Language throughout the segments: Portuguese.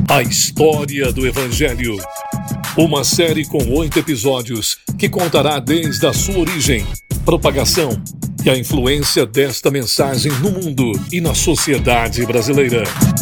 A História do Evangelho. Uma série com 8 episódios que contará desde a sua origem, propagação e a influência desta mensagem no mundo e na sociedade brasileira.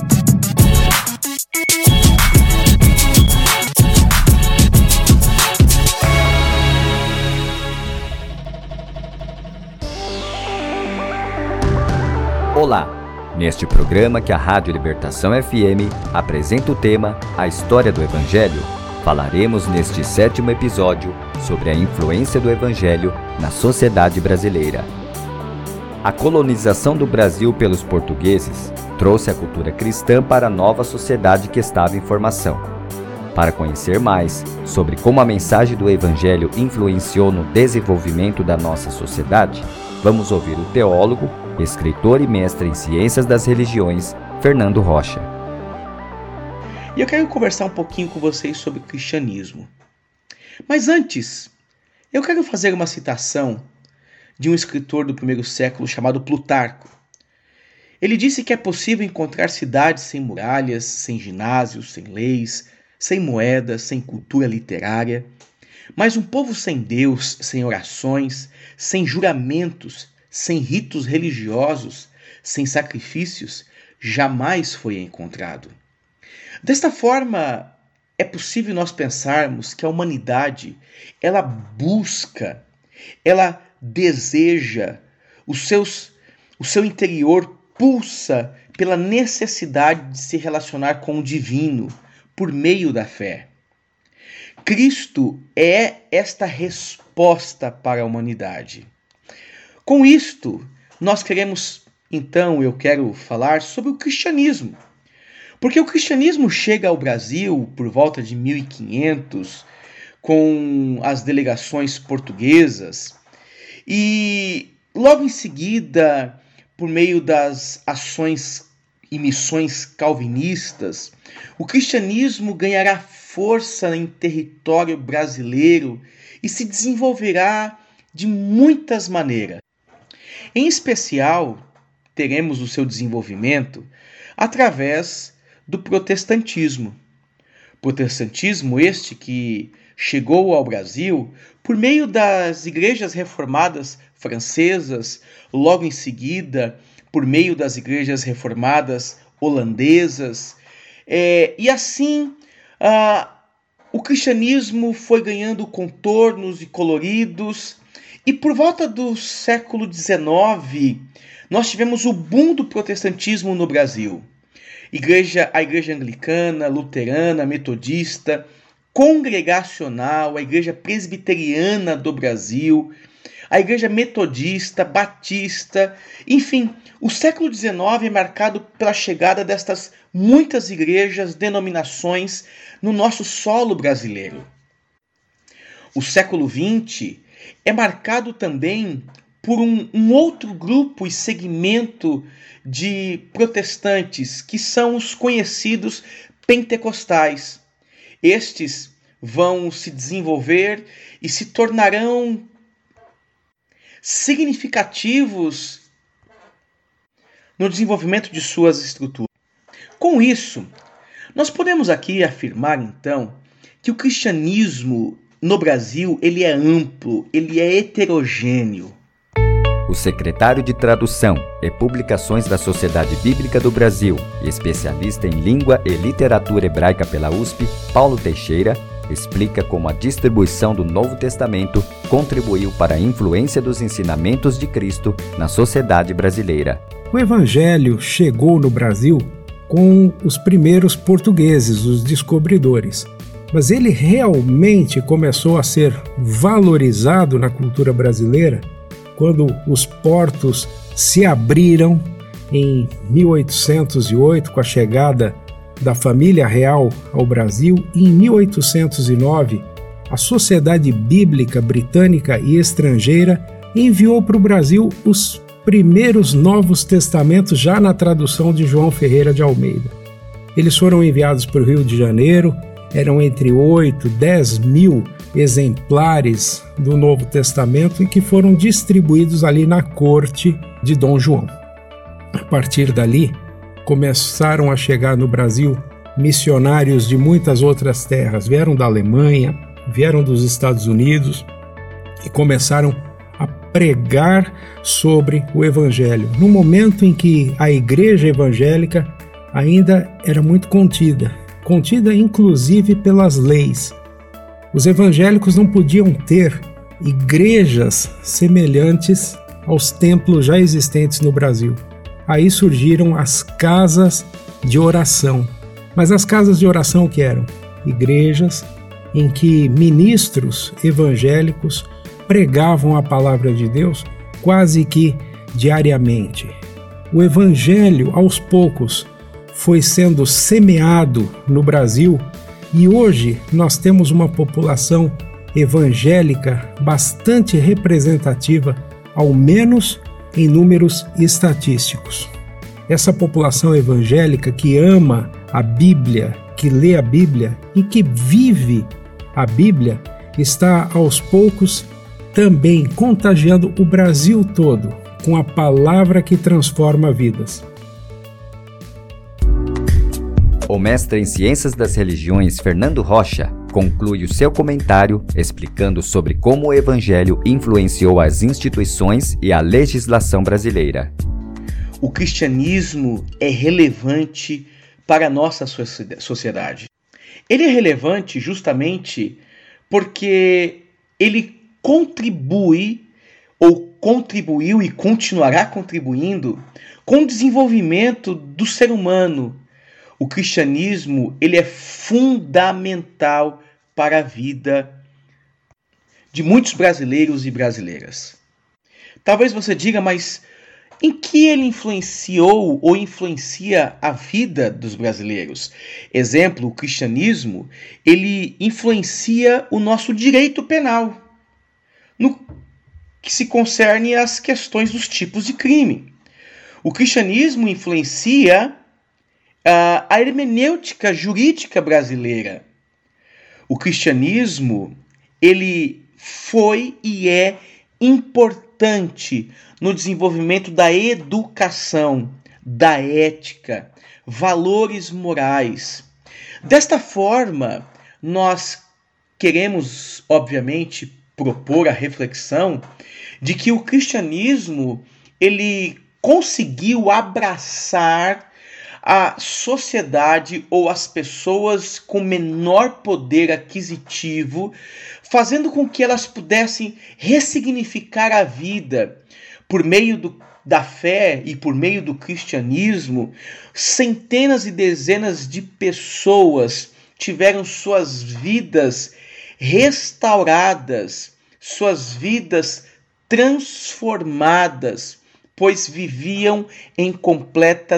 Olá! Neste programa que a Rádio Libertação FM apresenta o tema A História do Evangelho, falaremos neste 7º episódio sobre a influência do Evangelho na sociedade brasileira. A colonização do Brasil pelos portugueses trouxe a cultura cristã para a nova sociedade que estava em formação. Para conhecer mais sobre como a mensagem do Evangelho influenciou no desenvolvimento da nossa sociedade, vamos ouvir o teólogo, escritor e mestre em Ciências das Religiões, Fernando Rocha. E eu quero conversar um pouquinho com vocês sobre o cristianismo. Mas antes, eu quero fazer uma citação de um escritor do primeiro século chamado Plutarco. Ele disse que é possível encontrar cidades sem muralhas, sem ginásios, sem leis, sem moedas, sem cultura literária, mas um povo sem Deus, sem orações, sem juramentos, sem ritos religiosos, sem sacrifícios, jamais foi encontrado. Desta forma, é possível nós pensarmos que a humanidade, ela busca, ela deseja, o seu interior pulsa pela necessidade de se relacionar com o divino por meio da fé. Cristo é esta resposta para a humanidade. Com isto, eu quero falar sobre o cristianismo. Porque o cristianismo chega ao Brasil por volta de 1500, com as delegações portuguesas, e logo em seguida, por meio das ações e missões calvinistas, o cristianismo ganhará força em território brasileiro e se desenvolverá de muitas maneiras. Em especial, teremos o seu desenvolvimento através do protestantismo. Protestantismo este que chegou ao Brasil por meio das igrejas reformadas francesas, logo em seguida por meio das igrejas reformadas holandesas, e assim o cristianismo foi ganhando contornos e coloridos. E por volta do século XIX, nós tivemos o boom do protestantismo no Brasil. A igreja anglicana, luterana, metodista, congregacional, a igreja presbiteriana do Brasil, a igreja metodista, batista, enfim, o século XIX é marcado pela chegada destas muitas igrejas, denominações no nosso solo brasileiro. O século XX é marcado também por um outro grupo e segmento de protestantes, que são os conhecidos pentecostais. Estes vão se desenvolver e se tornarão significativos no desenvolvimento de suas estruturas. Com isso, nós podemos aqui afirmar, então, que o cristianismo no Brasil, ele é amplo, ele é heterogêneo. O secretário de Tradução e Publicações da Sociedade Bíblica do Brasil e especialista em língua e literatura hebraica pela USP, Paulo Teixeira, explica como a distribuição do Novo Testamento contribuiu para a influência dos ensinamentos de Cristo na sociedade brasileira. O Evangelho chegou no Brasil com os primeiros portugueses, os descobridores. Mas ele realmente começou a ser valorizado na cultura brasileira quando os portos se abriram em 1808, com a chegada da família real ao Brasil, e em 1809, a Sociedade Bíblica Britânica e Estrangeira enviou para o Brasil os primeiros Novos Testamentos, já na tradução de João Ferreira de Almeida. Eles foram enviados para o Rio de Janeiro. Eram entre 8 e 10 mil exemplares do Novo Testamento e que foram distribuídos ali na corte de Dom João. A partir dali, começaram a chegar no Brasil missionários de muitas outras terras, vieram da Alemanha, vieram dos Estados Unidos e começaram a pregar sobre o Evangelho, no momento em que a igreja evangélica ainda era muito contida inclusive pelas leis. Os evangélicos não podiam ter igrejas semelhantes aos templos já existentes no Brasil. Aí surgiram as casas de oração. Mas as casas de oração que eram? Igrejas em que ministros evangélicos pregavam a palavra de Deus quase que diariamente. O evangelho, aos poucos, foi sendo semeado no Brasil e hoje nós temos uma população evangélica bastante representativa, ao menos em números estatísticos. Essa população evangélica que ama a Bíblia, que lê a Bíblia e que vive a Bíblia, está aos poucos também contagiando o Brasil todo com a palavra que transforma vidas. O mestre em Ciências das Religiões, Fernando Rocha, conclui o seu comentário explicando sobre como o Evangelho influenciou as instituições e a legislação brasileira. O cristianismo é relevante para a nossa sociedade. Ele é relevante justamente porque ele contribui, ou contribuiu e continuará contribuindo, com o desenvolvimento do ser humano. O cristianismo, ele é fundamental para a vida de muitos brasileiros e brasileiras. Talvez você diga, mas em que ele influenciou ou influencia a vida dos brasileiros? Exemplo, o cristianismo, ele influencia o nosso direito penal, no que se concerne às questões dos tipos de crime. O cristianismo influencia a hermenêutica jurídica brasileira. O cristianismo, ele foi e é importante no desenvolvimento da educação, da ética, valores morais. Desta forma, nós queremos, obviamente, propor a reflexão de que o cristianismo, ele conseguiu abraçar a sociedade ou as pessoas com menor poder aquisitivo, fazendo com que elas pudessem ressignificar a vida por meio da fé e por meio do cristianismo. Centenas e dezenas de pessoas tiveram suas vidas restauradas, suas vidas transformadas, pois viviam em completa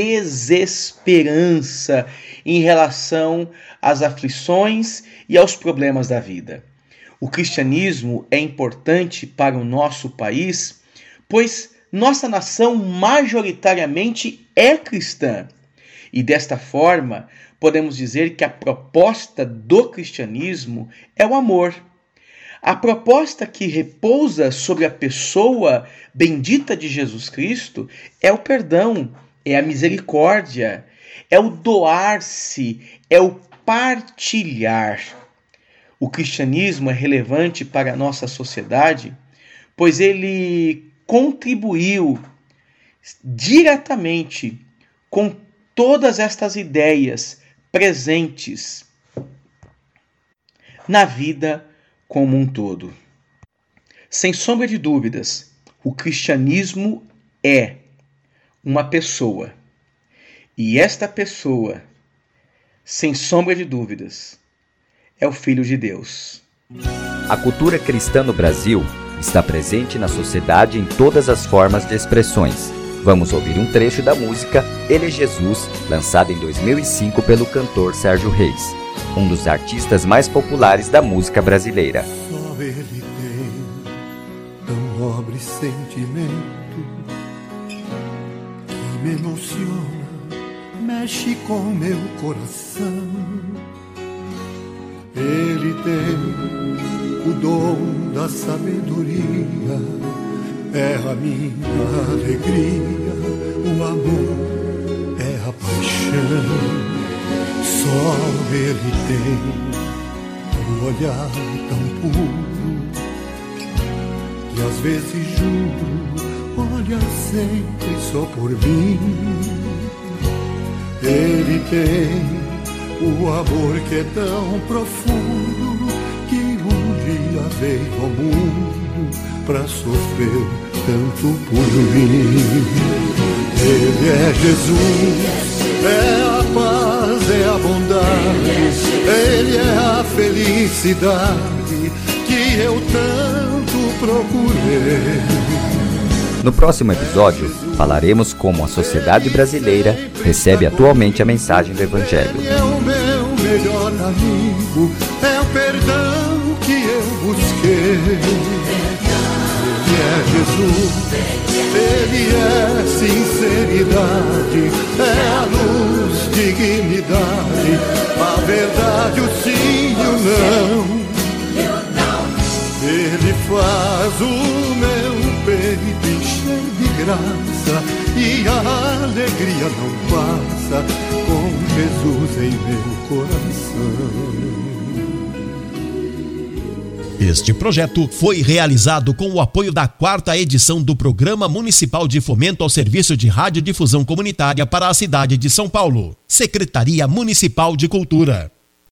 desesperança em relação às aflições e aos problemas da vida. O cristianismo é importante para o nosso país, pois nossa nação majoritariamente é cristã. E desta forma, podemos dizer que a proposta do cristianismo é o amor. A proposta que repousa sobre a pessoa bendita de Jesus Cristo é o perdão, é a misericórdia, é o doar-se, é o partilhar. O cristianismo é relevante para a nossa sociedade, pois ele contribuiu diretamente com todas estas ideias presentes na vida como um todo. Sem sombra de dúvidas, o cristianismo é uma pessoa. E esta pessoa, sem sombra de dúvidas, é o Filho de Deus. A cultura cristã no Brasil está presente na sociedade em todas as formas de expressões. Vamos ouvir um trecho da música Ele é Jesus, lançada em 2005 pelo cantor Sérgio Reis, um dos artistas mais populares da música brasileira. Só ele tem tão nobre sentimento que me emociona, mexe com meu coração. Ele tem o dom da sabedoria, é a minha alegria, o amor é a paixão. Só Ele tem um olhar tão puro que às vezes juro, olha sempre só por mim. Ele tem o amor que é tão profundo que um dia veio ao mundo pra sofrer tanto por mim. Ele é Jesus, é a paz, é a bondade, Ele é a felicidade que eu tanto procurei. No próximo episódio, falaremos como a sociedade brasileira recebe atualmente a mensagem do Evangelho. Ele é o meu melhor amigo, é o perdão que eu busquei. Ele é Jesus, Ele é sinceridade, é a luz, dignidade, a verdade, o sim e o não. Ele faz o meu peito encher de graça e a alegria não passa com Jesus em meu coração. Este projeto foi realizado com o apoio da 4ª edição do Programa Municipal de Fomento ao Serviço de Radiodifusão Comunitária para a cidade de São Paulo. Secretaria Municipal de Cultura.